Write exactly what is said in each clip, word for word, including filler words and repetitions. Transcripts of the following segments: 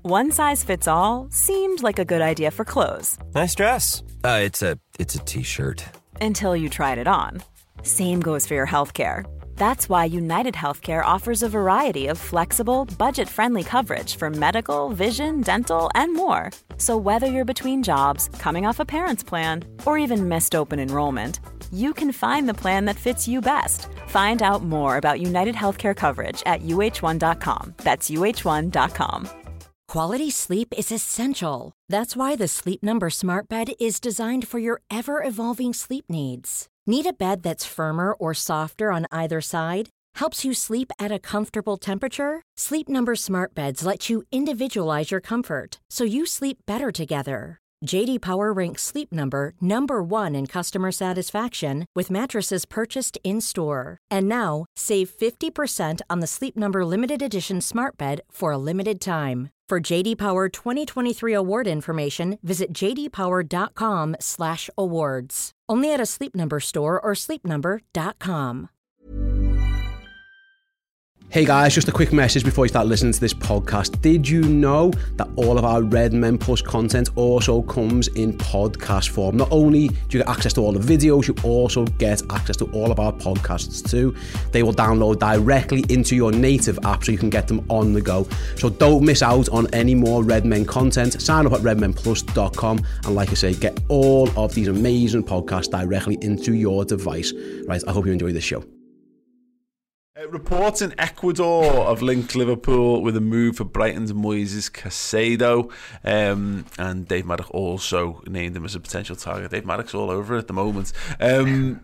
One size fits all seemed like a good idea for clothes. Nice dress. Uh, it's a it's a t-shirt. Until you tried it on. Same goes for your healthcare. That's why United Healthcare offers a variety of flexible, budget-friendly coverage for medical, vision, dental, and more. So whether you're between jobs, coming off a parent's plan, or even missed open enrollment, you can find the plan that fits you best. Find out more about United Healthcare coverage at U H one dot com. That's U H one dot com. Quality sleep is essential. That's why the Sleep Number Smart Bed is designed for your ever-evolving sleep needs. Need a bed that's firmer or softer on either side? Helps you sleep at a comfortable temperature? Sleep Number Smart Beds let you individualize your comfort, so you sleep better together. J D Power ranks Sleep Number number one in customer satisfaction with mattresses purchased in-store. And now, save fifty percent on the Sleep Number Limited Edition Smart Bed for a limited time. For J D Power twenty twenty-three award information, visit j d power dot com slash awards. Only at a Sleep Number store or sleep number dot com. Hey guys, just a quick message before you start listening to this podcast. Did you know that all of our Red Men Plus content also comes in podcast form? Not only do you get access to all the videos, you also get access to all of our podcasts too. They will download directly into your native app so you can get them on the go. So don't miss out on any more Red Men content. Sign up at red men plus dot com and like I say, get all of these amazing podcasts directly into your device. Right, I hope you enjoy this show. Uh, reports in Ecuador have linked Liverpool with a move for Brighton's Moises Caicedo, um, and Dave Maddock also named him as a potential target. Dave Maddock's all over it at the moment. Um,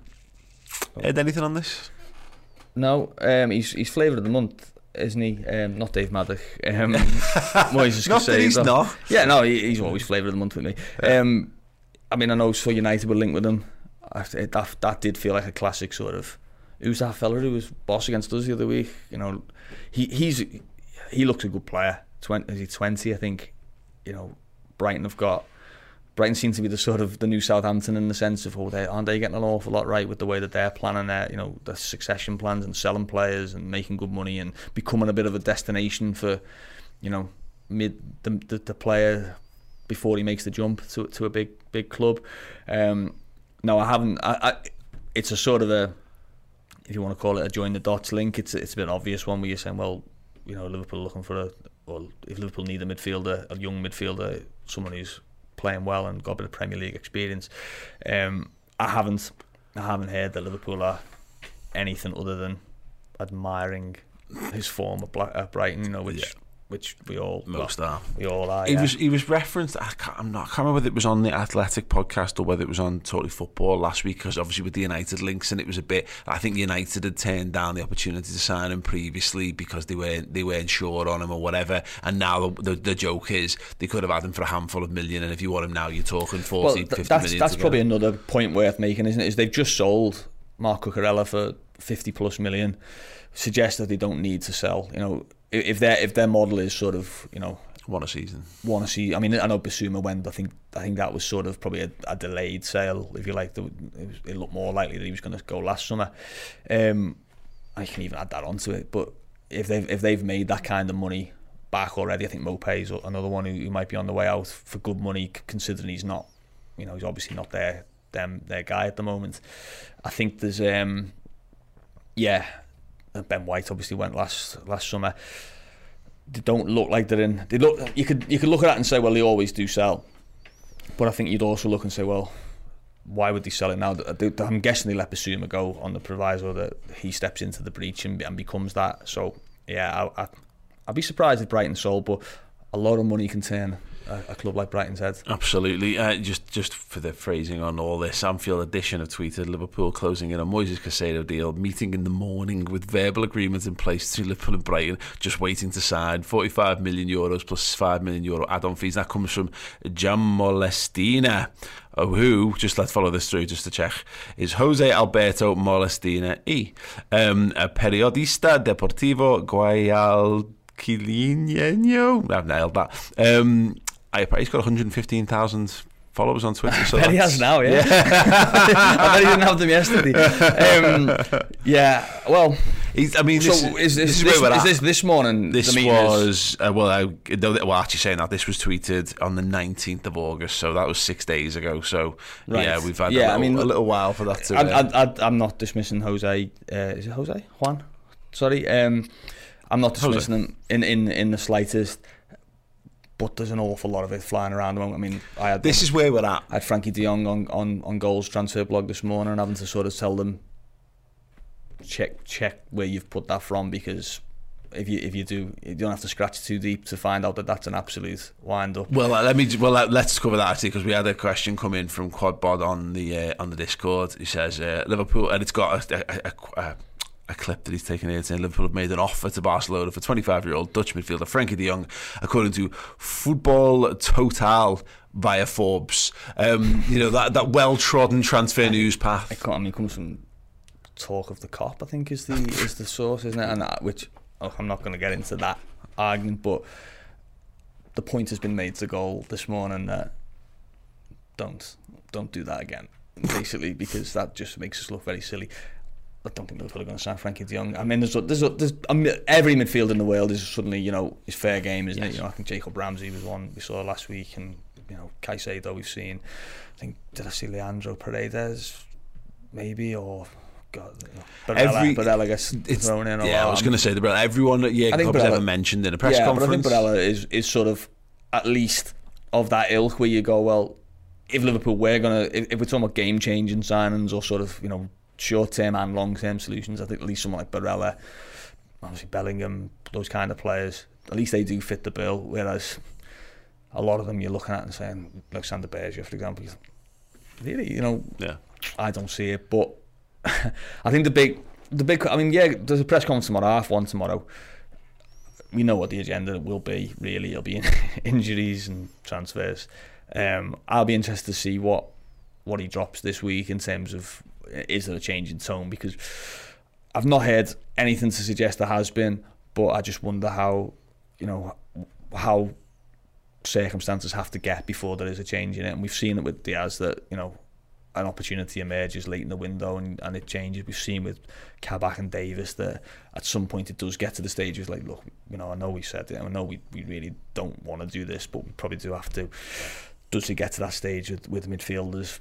Ed, anything on this? No, um, he's he's flavour of the month, isn't he? Um, not Dave Maddock. Um, Moises Caicedo. Not that he's not. Yeah, no, he, he's always flavour of the month with me. Um, I mean, I know so United were linked with him. I, that that did feel like a classic sort of. Who's that fella who was boss against us the other week? You know, he he's he looks a good player. twenty, is he twenty? I think. You know, Brighton have got. Brighton seems to be the sort of the new Southampton in the sense of, oh, they aren't they getting an awful lot right with the way that they're planning their, you know, the succession plans and selling players and making good money and becoming a bit of a destination for, you know, mid the the, the player before he makes the jump to to a big big club. Um, no, I haven't. I, I, it's a sort of a. If you want to call it a join the dots link, it's it's a bit obvious one where you're saying, well, you know, Liverpool are looking for a, well, if Liverpool need a midfielder, a young midfielder, someone who's playing well and got a bit of Premier League experience. Um, I haven't, I haven't heard that Liverpool are anything other than admiring his form at, Black, at Brighton, you know, which. Yeah. Which we all most well, are. We all are. He yeah. was he was referenced. I can't, I'm not. I can't remember whether it was on the Athletic podcast or whether it was on Totally Football last week. Because obviously with the United links, and it was a bit. I think United had turned down the opportunity to sign him previously because they weren't they weren't sure on him or whatever. And now the the, the joke is they could have had him for a handful of million, and if you want him now, you're talking forty, well, th- fifty that's, million. That's together. probably another point worth making, isn't it? Is they've just sold Marc Cucurella for fifty plus million. Suggests that they don't need to sell. You know. If their if their model is sort of, you know, one a season, one a season. I mean, I know Basuma went. I think I think that was sort of probably a, a delayed sale, if you like. It, was, it looked more likely that he was going to go last summer. Um, I can even add that onto it. But if they've if they've made that kind of money back already, I think Mopé's another one who, who might be on the way out for good money, considering he's not, you know, he's obviously not their them their guy at the moment. I think there's um, yeah. Ben White obviously went last last summer. They don't look like they're in. They look. You could you could look at that and say, well, they always do sell. But I think you'd also look and say, well, why would they sell it now? I'm guessing they let Basuma go on the proviso that he steps into the breach and, and becomes that. So yeah, I, I, I'd be surprised if Brighton sold, but a lot of money can turn a, a club like Brighton's head. Absolutely. Uh, just just for the phrasing on all this, Anfield Edition have tweeted Liverpool closing in a Moises Caicedo deal, meeting in the morning with verbal agreements in place between Liverpool and Brighton, just waiting to sign forty-five million euros plus five million euro add-on fees. That comes from Jan Molestina, who, just let's follow this through just to check, is Jose Alberto Molestina y, um, a periodista deportivo guayaquileño. I've nailed that. Um, I, he's got one hundred fifteen thousand followers on Twitter. So I bet he has now, yeah. yeah. I bet he didn't have them yesterday. Um, yeah, well, He's, I mean, this, so is this, this, this, is, where we're is at. this this morning? This the was uh, well, I, no, well, actually saying that this was tweeted on the nineteenth of August, so that was six days ago. So right. yeah, we've had yeah, a, little, I mean, a little while for that to. I, Uh, I, I, I'm not dismissing Jose. Uh, is it Jose Juan? Sorry, um, I'm not dismissing Jose. him in, in in the slightest. But there's an awful lot of it flying around. I mean, I had this is where we're at. I had Frankie de Jong on, on, on Goals transfer blog this morning, and having to sort of tell them check check where you've put that from, because if you if you do, you don't have to scratch too deep to find out that that's an absolute wind up. Well, uh, let me well uh, let's cover that actually, because we had a question come in from Quadbod on the uh, on the Discord. He says uh, Liverpool, and it's got a, a, a, a a clip that he's taken here saying Liverpool have made an offer to Barcelona for twenty-five-year-old Dutch midfielder Frankie de Jong, according to Football Total via Forbes. Um, you know, that, that well-trodden transfer news path. It, can't, I mean, it comes from Talk of the Cop, I think is the is the source, isn't it? And that, which oh, I'm not going to get into that argument, but the point has been made to Goal this morning that don't don't do that again, basically, because that just makes us look very silly. I don't think Liverpool are going to sign Frankie de Jong. I mean, there's, there's, there's I mean, every midfielder in the world is suddenly, you know, is fair game, isn't yes. it? You know, I think Jacob Ramsey was one we saw last week, and you know, Caicedo we've seen. I think did I see Leandro Paredes, maybe, or God, you know, Barella, every, Barella gets it's, thrown in. Yeah, I was going to say the Barella. Everyone that Jacob's ever mentioned in a press yeah, conference. But I think Barella is is sort of at least of that ilk where you go, well, if Liverpool were going to, if, if we're talking about game changing signings or sort of, you know, short-term and long-term solutions, I think at least someone like Barella, obviously Bellingham, those kind of players, at least they do fit the bill, whereas a lot of them you're looking at and saying, Alexander Berger, for example, really, you know, yeah. I don't see it, but I think the big, the big, I mean, yeah, there's a press conference tomorrow, half one tomorrow. We know what the agenda will be, really. It'll be injuries and transfers. Um, I'll be interested to see what, what he drops this week in terms of, is there a change in tone, because I've not heard anything to suggest there has been, but I just wonder how, you know, how circumstances have to get before there is a change in it. And we've seen it with Diaz that, you know, an opportunity emerges late in the window and, and it changes. We've seen with Kabak and Davis that at some point it does get to the stage where it's like, look, you know, I know we said it, I know we, we really don't want to do this, but we probably do have to. Does it get to that stage with, with midfielders?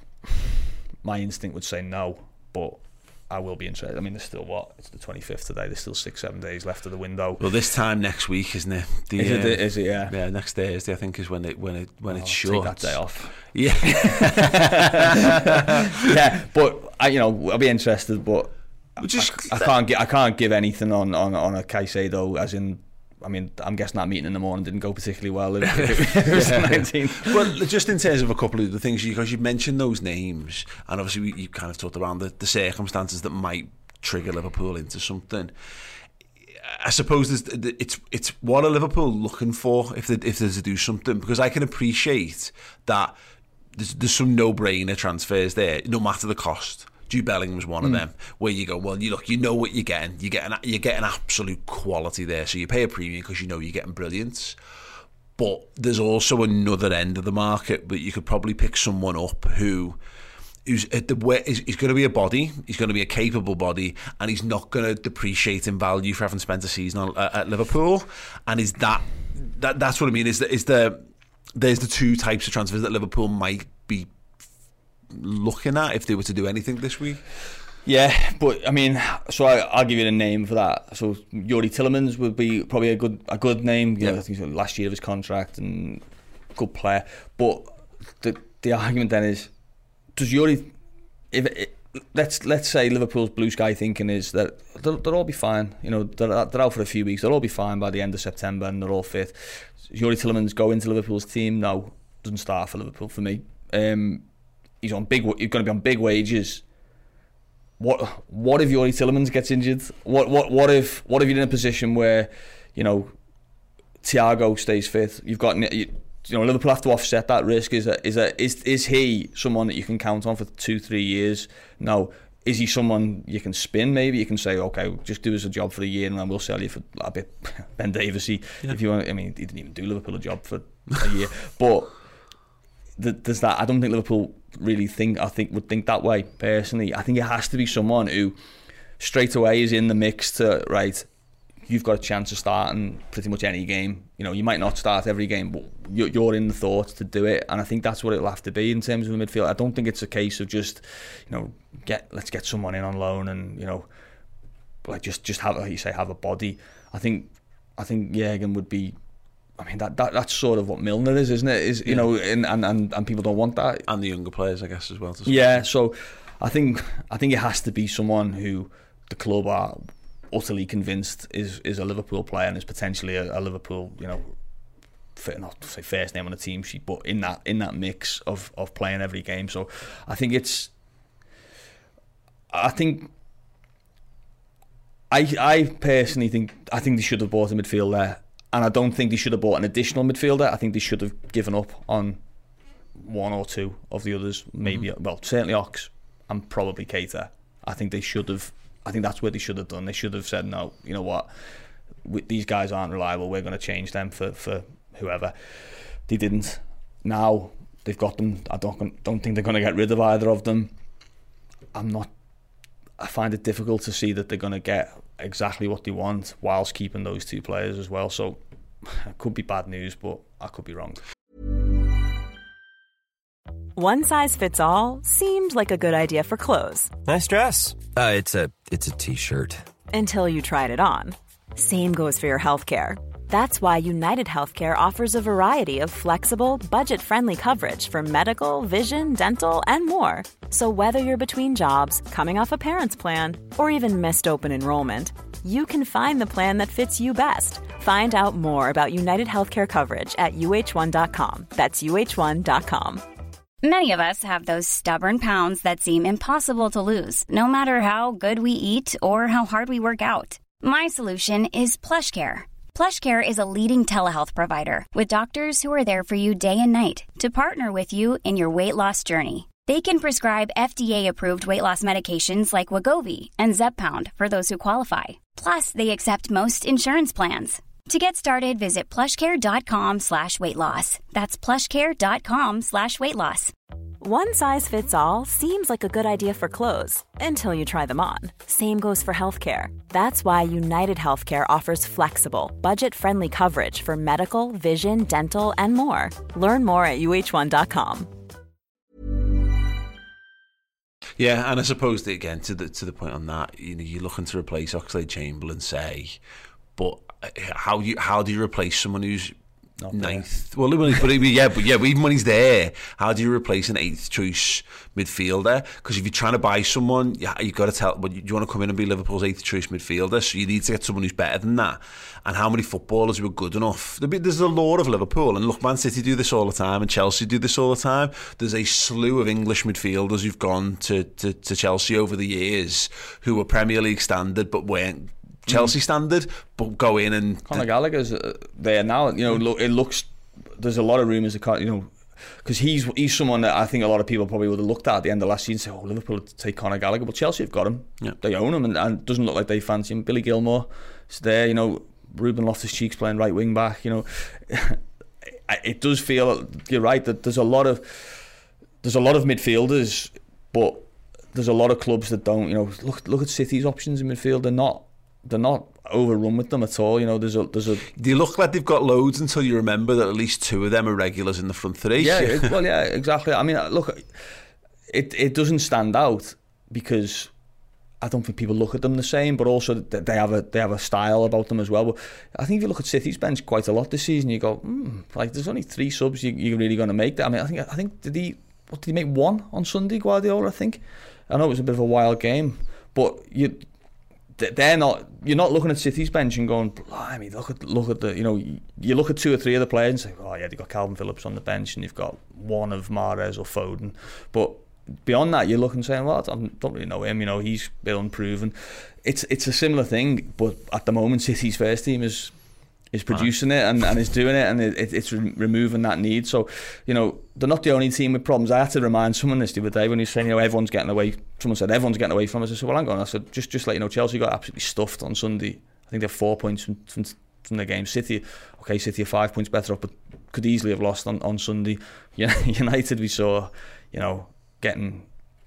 My instinct would say no, but I will be interested. I mean, there's still what? It's the twenty-fifth today. There's still six, seven days left of the window. Well, this time next week, isn't it? The, is, it uh, is it? Yeah. Yeah, next Thursday, I think, is when it when it when oh, it's short. Take that day off. Yeah. Yeah, but I, you know, I'll be interested, but Just, I, I can't get I can't give anything on on on a Caicedo, as in. I mean, I'm guessing that meeting in the morning didn't go particularly well. It, it, it was the nineteenth. Well, just in terms of a couple of the things, because you mentioned those names, and obviously we, you kind of talked around the, the circumstances that might trigger Liverpool into something. I suppose there's, it's it's what are Liverpool looking for if they, if there's to do something? Because I can appreciate that there's, there's some no-brainer transfers there, no matter the cost. Jude Bellingham's one of mm. them, where you go, well, you look, you know what you're getting. You get an, you get an absolute quality there, so you pay a premium because you know you're getting brilliance. But there's also another end of the market that you could probably pick someone up who, who's at the way, is, he's going to be a body, he's going to be a capable body, and he's not going to depreciate in value for having spent a season at, at Liverpool. And is that, that that's what I mean? Is that is the there's the two types of transfers that Liverpool might be looking at if they were to do anything this week? Yeah, but I mean, so I, I'll give you the name for that. So Yuri Tillemans would be probably a good a good name. You yeah. know, I think he's last year of his contract and good player. But the the argument then is, does Yuri? If it, let's let's say Liverpool's blue sky thinking is that they'll, they'll all be fine. You know, they're, they're out for a few weeks. They'll all be fine by the end of September, and they're all fit. Does Yuri Tillemans go into Liverpool's team? No, doesn't start for Liverpool for me. Um, He's on big. He's going to be on big wages. What? What if Yuri Tillemans gets injured? What? What? What if? What if you're in a position where, you know, Thiago stays fit? You've got. You, you know, Liverpool have to offset that risk. Is that? Is that? Is is he someone that you can count on for two, three years? No. Is he someone you can spin? Maybe you can say, okay, just do us a job for a year, and then we'll sell you for a bit. Ben Davies, yeah. if you want. I mean, he didn't even do Liverpool a job for a year, but. There's that. I don't think Liverpool really think I think would think that way personally. I think it has to be someone who straight away is in the mix to, right, you've got a chance of starting pretty much any game. You know, you might not start every game, but you're in the thoughts to do it. And I think that's what it'll have to be in terms of the midfield. I don't think it's a case of just, you know, get let's get someone in on loan and, you know, like just just have, like you say, have a body. I think I think Jürgen would be. I mean, that, that that's sort of what Milner is, isn't it? Is you yeah. know, and, and, and, and people don't want that. And the younger players, I guess, as well. To yeah, so I think I think it has to be someone who the club are utterly convinced is is a Liverpool player and is potentially a, a Liverpool, you know, not to say first name on the team sheet, but in that in that mix of of playing every game. So I think it's, I think. I I personally think I think they should have bought a midfielder, and I don't think they should have bought an additional midfielder. I think they should have given up on one or two of the others. Maybe mm-hmm. well, certainly Ox and probably Keita. I think they should have. I think that's what they should have done. They should have said, no, you know what, we, these guys aren't reliable. We're going to change them for, for whoever. They didn't. Now they've got them. I don't don't think they're going to get rid of either of them. I'm not. I find it difficult to see that they're going to get exactly what they want whilst keeping those two players as well. So it could be bad news, but I could be wrong. One size fits all seemed like a good idea for clothes. Nice dress. Uh, it's a it's a t-shirt. Until you tried it on. Same goes for your healthcare. That's why United Healthcare offers a variety of flexible, budget-friendly coverage for medical, vision, dental, and more. So whether you're between jobs, coming off a parent's plan, or even missed open enrollment, you can find the plan that fits you best. Find out more about United Healthcare coverage at U H one dot com. That's U H one dot com. Many of us have those stubborn pounds that seem impossible to lose, no matter how good we eat or how hard we work out. My solution is PlushCare. PlushCare is a leading telehealth provider with doctors who are there for you day and night to partner with you in your weight loss journey. They can prescribe F D A-approved weight loss medications like Wegovy and Zepbound for those who qualify. Plus, they accept most insurance plans. To get started, visit plushcare.com slash weight loss. That's plushcare.com slash weight loss. One size fits all seems like a good idea for clothes until you try them on. Same goes for healthcare. That's why United Healthcare offers flexible, budget-friendly coverage for medical, vision, dental, and more. Learn more at U H one dot com. Yeah, and I suppose that, again, to the to the point on that, you know, you're looking to replace Oxlade-Chamberlain, say, but how you how do you replace someone who's Not ninth? There. Well, but yeah, but yeah, even when he's there, how do you replace an eighth choice midfielder? Because if you're trying to buy someone, yeah, you've got to tell. Well, you want to come in and be Liverpool's eighth choice midfielder, so you need to get someone who's better than that. And how many footballers who are good enough? There's a law of Liverpool, and look, Man City do this all the time, and Chelsea do this all the time. There's a slew of English midfielders who've gone to to, to Chelsea over the years who were Premier League standard, but weren't Chelsea standard, but go in and Conor Gallagher's uh, there now. You know, look, it looks. There's a lot of rumours of, you know, because he's he's someone that I think a lot of people probably would have looked at at the end of last season and say, oh, Liverpool would take Conor Gallagher, but Chelsea have got him. Yeah. They own him, and, and it doesn't look like they fancy him. Billy Gilmour is there. You know, Ruben Loftus-Cheek's playing right wing back. You know, it does feel, you're right, that there's a lot of there's a lot of midfielders, but there's a lot of clubs that don't. You know, look look at City's options in midfield. They're not. They're not overrun with them at all. You know, there's a there's a. They look like they've got loads until you remember that at least two of them are regulars in the front three. Yeah, it, well, yeah, exactly. I mean, look, it it doesn't stand out because I don't think people look at them the same, but also they have a they have a style about them as well. But I think if you look at City's bench quite a lot this season, you go, hmm, like there's only three subs you, you're really going to make. That I mean, I think I think did he what did he make one on Sunday, Guardiola? I think I know it was a bit of a wild game, but you. They're not. You're not looking at City's bench and going, blimey, look at look at the. You know, you look at two or three of the players and say, oh yeah, they've got Calvin Phillips on the bench and you've got one of Mahrez or Foden. But beyond that, you're looking saying, well, I don't really know him. You know, he's a bit unproven. It's it's a similar thing, but at the moment, City's first team is is producing it and, and is doing it, and it, it's re- removing that need. So, you know, they're not the only team with problems. I had to remind someone this the other day when he was saying, you know, everyone's getting away. Someone said everyone's getting away from us. I said, well, hang on. I said, just just let you know, Chelsea got absolutely stuffed on Sunday. I think they're four points from, from, from the game. City, okay, City are five points better off, but could easily have lost on, on Sunday. United, we saw, you know, getting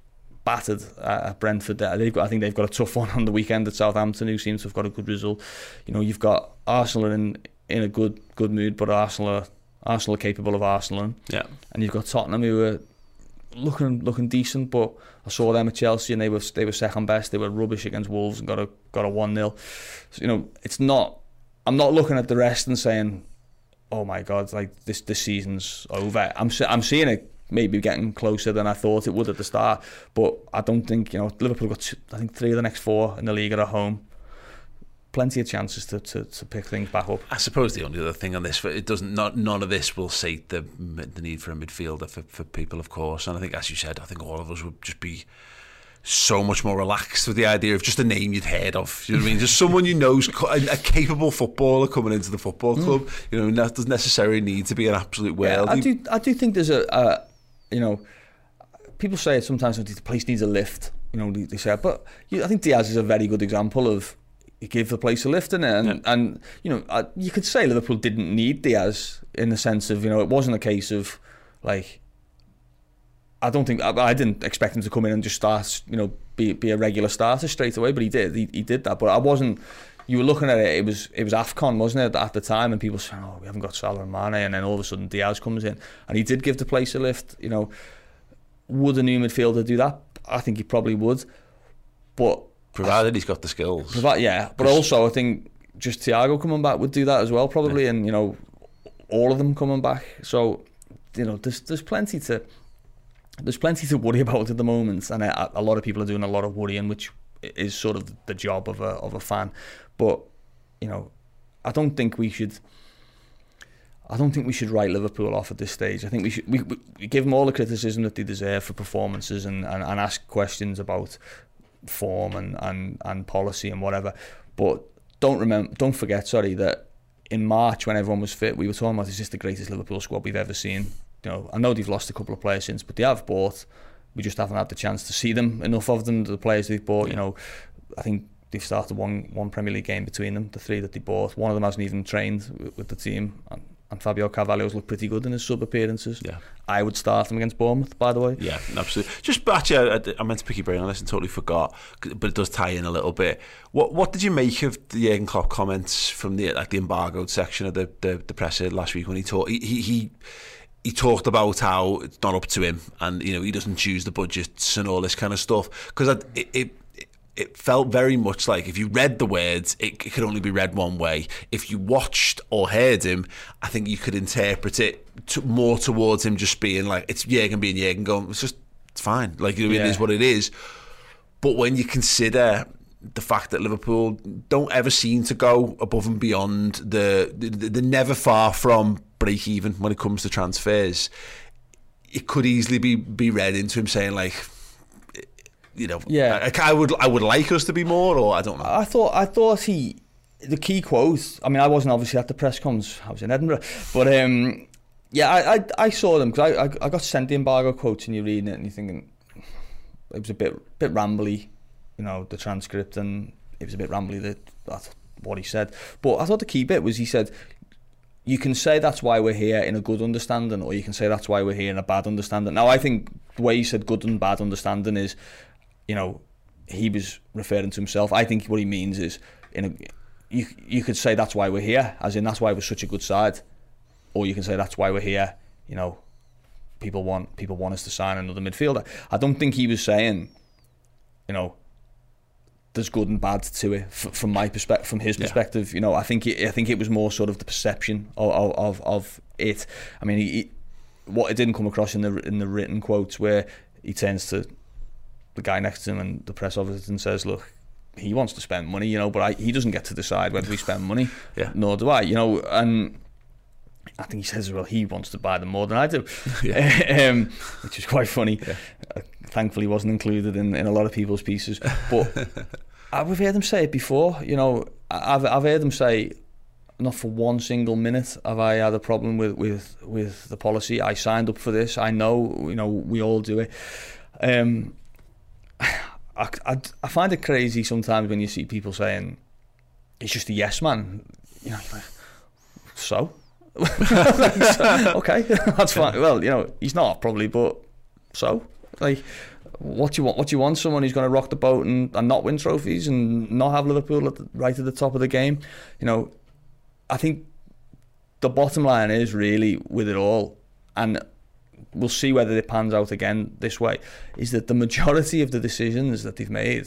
battered at Brentford. They've got, I think they've got a tough one on the weekend at Southampton, who seem to have got a good result. You know, you've got Arsenal in in a good good mood, but Arsenal are, Arsenal are capable of Arsenal. Yeah. And you've got Tottenham, who are looking looking decent, but I saw them at Chelsea and they were they were second best. They were rubbish against Wolves and got a got a one nil. So, you know, it's not. I'm not looking at the rest and saying, "Oh my God, like this this season's over." I'm I'm seeing it maybe getting closer than I thought it would at the start, but I don't think, you know, Liverpool got two, I think three of the next four in the league are at home. Plenty of chances to, to, to pick things back up. I suppose the only other thing on this, it doesn't, not none of this will sate the the need for a midfielder for, for people, of course. And I think, as you said, I think all of us would just be so much more relaxed with the idea of just a name you'd heard of. You know what I mean? Just someone you know's a, a capable footballer coming into the football club. Mm. You know, that doesn't necessarily need to be an absolute world. Yeah, I do. I do think there's a, a, you know, people say it sometimes. The place needs a lift. You know, they say, but I think Diaz is a very good example of. You give the place a lift in it, and, yeah. and you know, I, you could say Liverpool didn't need Diaz in the sense of, you know, it wasn't a case of like, I don't think I, I didn't expect him to come in and just start, you know, be be a regular starter straight away, but he did, he, he did that. But I wasn't. You were looking at it, it was it was AFCON, wasn't it, at the time, and people saying, oh, we haven't got Salah and Mane, and then all of a sudden Diaz comes in, and he did give the place a lift. You know, would a new midfielder do that? I think he probably would, but. Provided he's got the skills. Provided, yeah, but also I think just Thiago coming back would do that as well, probably, yeah. And you know, all of them coming back. So, you know, there's there's plenty to there's plenty to worry about at the moment, and a, a lot of people are doing a lot of worrying, which is sort of the job of a of a fan. But you know, I don't think we should. I don't think we should write Liverpool off at this stage. I think we should we, we give them all the criticism that they deserve for performances, and, and, and ask questions about form and, and, and policy and whatever, but don't remember, don't forget, sorry, that in March when everyone was fit, we were talking about, is this the greatest Liverpool squad we've ever seen? You know, I know they've lost a couple of players since, but they have bought. We just haven't had the chance to see them, enough of them, the players they've bought. You know, I think they've started one one Premier League game between them, the three that they bought. One of them hasn't even trained with, with the team. And, And Fabio Carvalho's looked pretty good in his sub appearances. Yeah, I would start him against Bournemouth, by the way. Yeah, absolutely. Just actually, I, I meant to pick your brain on this and totally forgot, but it does tie in a little bit. What What did you make of the Jurgen Klopp comments from the like the embargoed section of the the, the presser last week when he talked? He, he he he talked about how it's not up to him, and you know he doesn't choose the budgets and all this kind of stuff, because it. it It felt very much like if you read the words, it, it could only be read one way. If you watched or heard him, I think you could interpret it to, more towards him just being like, it's Jurgen being Jurgen, going, it's just, it's fine. Like, you know, yeah. It is what it is. But when you consider the fact that Liverpool don't ever seem to go above and beyond, the they're never far from break even when it comes to transfers, it could easily be, be read into him saying like, you know, yeah, I, I would I would like us to be more, or I don't know. I thought I thought he, the key quote. I mean, I wasn't obviously at the press comms. I was in Edinburgh, but um, yeah, I, I I saw them because I, I I got sent the embargo quotes, and you're reading it and you're thinking it was a bit bit rambly, you know, the transcript, and it was a bit rambly that that's what he said. But I thought the key bit was he said, you can say that's why we're here in a good understanding, or you can say that's why we're here in a bad understanding. Now, I think the way he said good and bad understanding is, you know, he was referring to himself. I think what he means is, in a, you you could say that's why we're here, as in that's why we're such a good side, or you can say that's why we're here. You know, people want people want us to sign another midfielder. I don't think he was saying, you know, there's good and bad to it f- from my perspective, from his perspective. Yeah. You know, I think it, I think it was more sort of the perception of of, of it. I mean, he, he, what it didn't come across in the in the written quotes where he turns to the guy next to him and the press officer and says, look, he wants to spend money, you know, but I, he doesn't get to decide whether we spend money, yeah. nor do I, you know, and I think he says, well, he wants to buy them more than I do, yeah. um, which is quite funny. Yeah. Uh, thankfully wasn't included in, in a lot of people's pieces, but I've heard him say it before, you know, I've I've heard him say, not for one single minute have I had a problem with, with, with the policy. I signed up for this. I know, you know, we all do it. Um, I, I, I find it crazy sometimes when you see people saying he's just a yes man. You know, like, so? Okay, that's fine. Well, you know, he's not probably, but so? Like, what do you want? What do you want? Someone who's going to rock the boat and, and not win trophies and not have Liverpool at the, right at the top of the game? You know, I think the bottom line is really with it all, and we'll see whether it pans out again this way, is that the majority of the decisions that they've made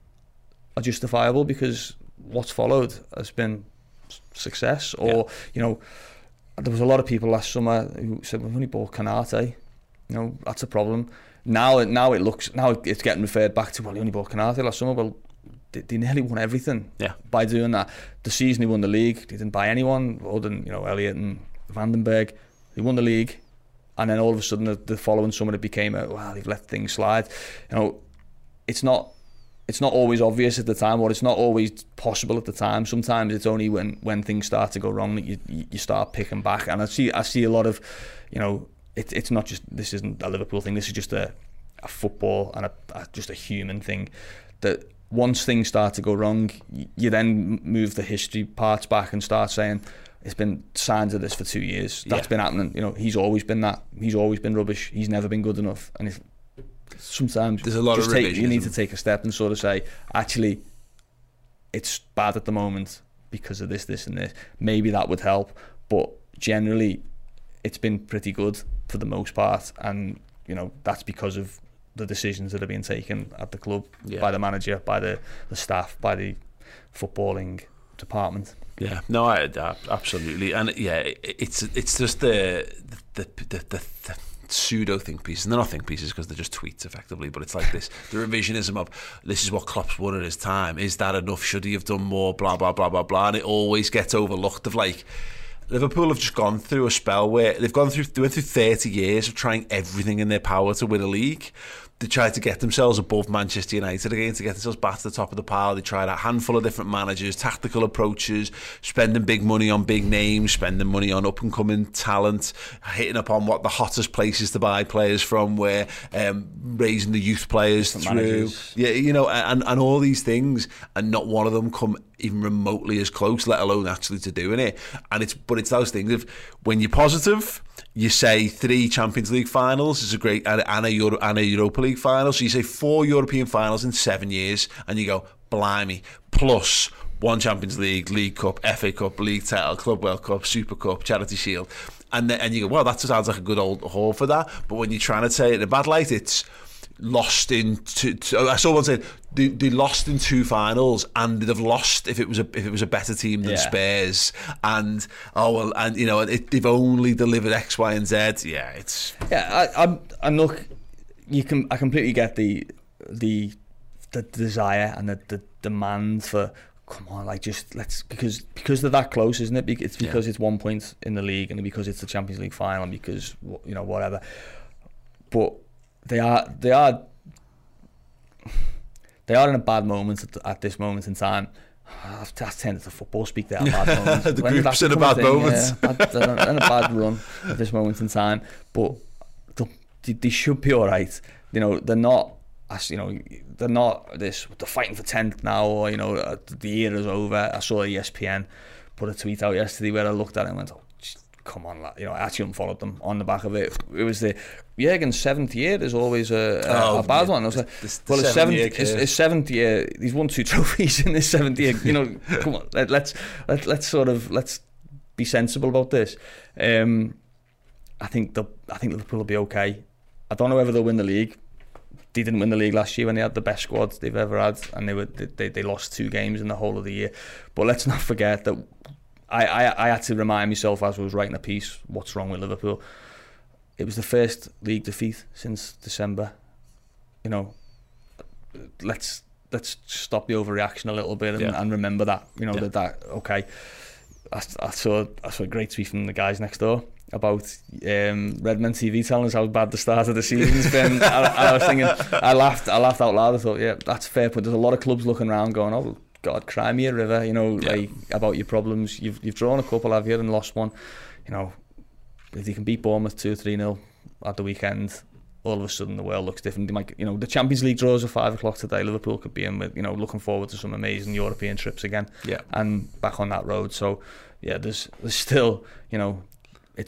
are justifiable because what's followed has been success. Or, yeah. you know, there was a lot of people last summer who said, we've only bought Konate. You know, that's a problem. Now, now it looks, now it's getting referred back to, well, he only bought Konate last summer. Well, they, they nearly won everything yeah. by doing that. The season he won the league, they didn't buy anyone other than, you know, Elliott and Vandenberg. He won the league, and then all of a sudden the, the following summer it became a, well, they've let things slide. You know, it's not it's not always obvious at the time, or it's not always possible at the time. Sometimes it's only when, when things start to go wrong that you you start picking back. And I see I see a lot of, you know, it, it's not just, this isn't a Liverpool thing, this is just a, a football and a, a just a human thing, that once things start to go wrong, you then move the history parts back and start saying, it's been signs of this for two years. That's yeah. been happening. You know, he's always been that. He's always been rubbish. He's never been good enough. And if, sometimes there's a lot just of take, you need to take a step and sort of say, actually, it's bad at the moment because of this, this, and this. Maybe that would help. But generally, it's been pretty good for the most part. And, you know, that's because of the decisions that are being taken at the club yeah. by the manager, by the, the staff, by the footballing department. Yeah, no, I, I absolutely, and yeah, it, it's it's just the the the, the, the pseudo think pieces. And they're not think pieces because they're just tweets effectively, but it's like this, the revisionism of this is what Klopp's won at his time. Is that enough? Should he have done more? Blah blah blah blah blah. And it always gets overlooked. Of like, Liverpool have just gone through a spell where they've gone through they went through thirty years of trying everything in their power to win a league. They tried to get themselves above Manchester United again, to get themselves back to the top of the pile. They tried a handful of different managers, tactical approaches, spending big money on big names, spending money on up-and-coming talent, hitting upon what the hottest places to buy players from were, um, raising the youth players different through. Managers. Yeah, you know, and, and all these things, and not one of them come even remotely as close, let alone actually to doing it. And it's but it's those things of when you're positive, you say three Champions League finals is a great and, and a Euro, and a Europa League final. So you say four European finals in seven years, and you go, blimey, plus one Champions League, League Cup, F A Cup, League Title, Club World Cup, Super Cup, Charity Shield, and then, and you go, well, that sounds like a good old haul for that. But when you're trying to say it in a bad light, it's lost in two, two, I saw one say they, they lost in two finals, and they'd have lost if it was a if it was a better team than yeah. Spurs, and oh well, and you know it, they've only delivered X, Y, and Z. Yeah, it's yeah. I, I, and look, you can I completely get the the the desire and the, the demand for, come on, like just let's because because they're that close, isn't it? It's because yeah. it's one point in the league, and because it's the Champions League final, and because you know whatever, but. They are, they are, they are in a bad moment at, at this moment in time. I've, I've tended to football speak. They are bad moments. The group's in a bad moment. Yeah, they're in a bad run at this moment in time. But they, they should be all right. You know, they're not. You know, they're not this. They're fighting for tenth now, or you know, the era's over. I saw E S P N put a tweet out yesterday where I looked at it and went, "Oh, come on, lad." You know, I actually unfollowed them on the back of it. It was the Jurgen's seventh year. There's always a, a, oh, a bad yeah. one. I was like, the, the well, his seventh, year his, his seventh year, he's won two trophies in his seventh year. You know, come on, let, let's let, let's sort of let's be sensible about this. Um, I think the I think Liverpool will be okay. I don't know whether they'll win the league. They didn't win the league last year when they had the best squad they've ever had, and they were they they lost two games in the whole of the year. But let's not forget that. I, I, I had to remind myself as I was writing a piece, what's wrong with Liverpool. It was the first league defeat since December. You know, let's let's stop the overreaction a little bit and, yeah. and remember that. You know, yeah. that, that, okay, I, I, saw, I saw a great tweet from the guys next door about um, Redmen T V telling us how bad the start of the season's been. I, I was thinking, I laughed, I laughed out loud. I thought, yeah, that's fair, but there's a lot of clubs looking around going, oh, God, cry me a river, you know, yeah. like about your problems. You've you've drawn a couple, have you, and lost one. You know, if you can beat Bournemouth two three nil at the weekend, all of a sudden the world looks different. They might, you know, the Champions League draws at five o'clock today. Liverpool could be in with, you know, looking forward to some amazing European trips again. Yeah. And back on that road. So yeah, there's there's still, you know, it's not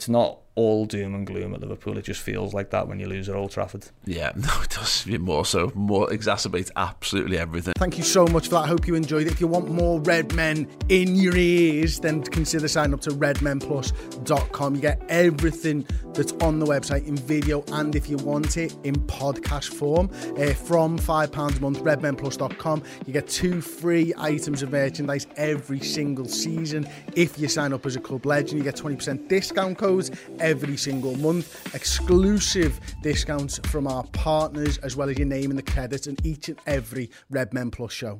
all doom and gloom at Liverpool. It just feels like that when you lose at Old Trafford. Yeah, no, it does more so, more exacerbates absolutely everything. Thank you so much for that. I hope you enjoyed it. If you want more Red Men in your ears, then consider signing up to red men plus dot com. You get everything that's on the website in video, and if you want it in podcast form, uh, from five pounds a month, red men plus dot com. You get two free items of merchandise every single season. If you sign up as a club legend, you get twenty percent discount codes every single month, exclusive discounts from our partners, as well as your name in the credits in each and every Red Men Plus show.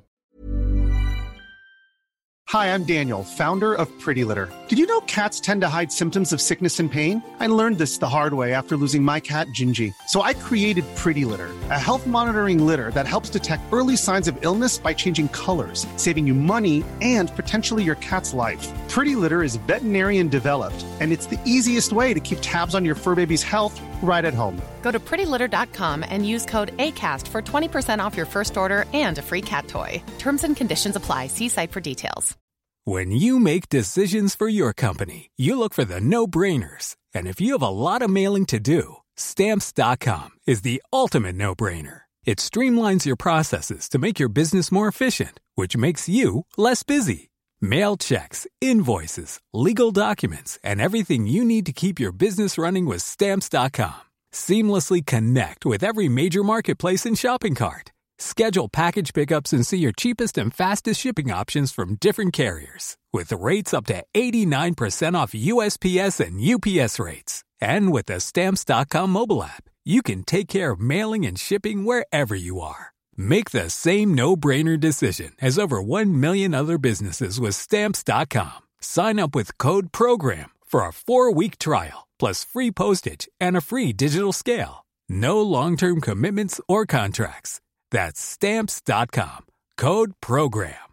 Hi, I'm Daniel, founder of Pretty Litter. Did you know cats tend to hide symptoms of sickness and pain? I learned this the hard way after losing my cat, Gingy. So I created Pretty Litter, a health monitoring litter that helps detect early signs of illness by changing colors, saving you money and potentially your cat's life. Pretty Litter is veterinarian developed, and it's the easiest way to keep tabs on your fur baby's health right at home. Go to pretty litter dot com and use code ACAST for twenty percent off your first order and a free cat toy. Terms and conditions apply. See site for details. When you make decisions for your company, you look for the no-brainers. And if you have a lot of mailing to do, Stamps dot com is the ultimate no-brainer. It streamlines your processes to make your business more efficient, which makes you less busy. Mail checks, invoices, legal documents, and everything you need to keep your business running with Stamps dot com. Seamlessly connect with every major marketplace and shopping cart. Schedule package pickups and see your cheapest and fastest shipping options from different carriers, with rates up to eighty-nine percent off U S P S and U P S rates. And with the Stamps dot com mobile app, you can take care of mailing and shipping wherever you are. Make the same no-brainer decision as over one million other businesses with Stamps dot com. Sign up with code PROGRAM for a four-week trial, plus free postage and a free digital scale. No long-term commitments or contracts. That's Stamps dot com. Code PROGRAM.